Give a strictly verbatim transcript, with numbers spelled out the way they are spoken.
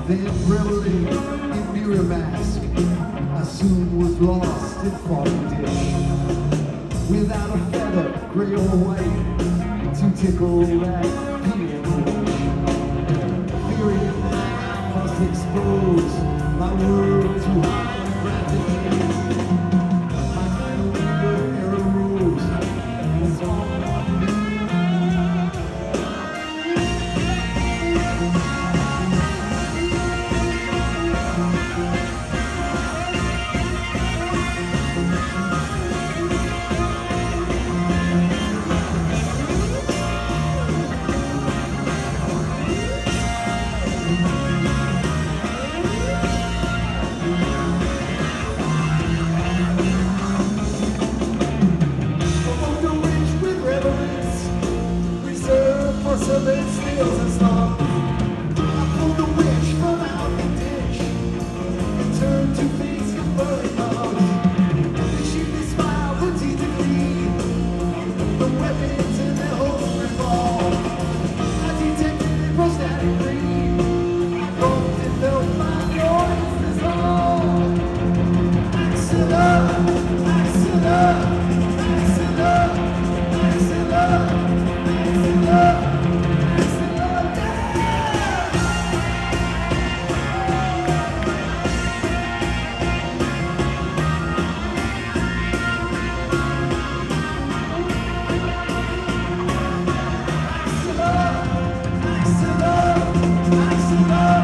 Then reveling in mirror mask, I soon was lost in foggy dish. Without a feather, gray or white, to tickle that piano. Fearing I must expose my world to holographic gaze. My own error rose, that's all I knew. Some it steals and stops. I pulled the witch from out the ditch and turned to face the furry dogs. She smiled, her teeth to gleam, the weapons in their holsters revolved. I detected a prostatic green. I groped and felt my noise dissolve. Axilla, Axilla, Axilla, Axilla, Axilla. Maximum, maximum.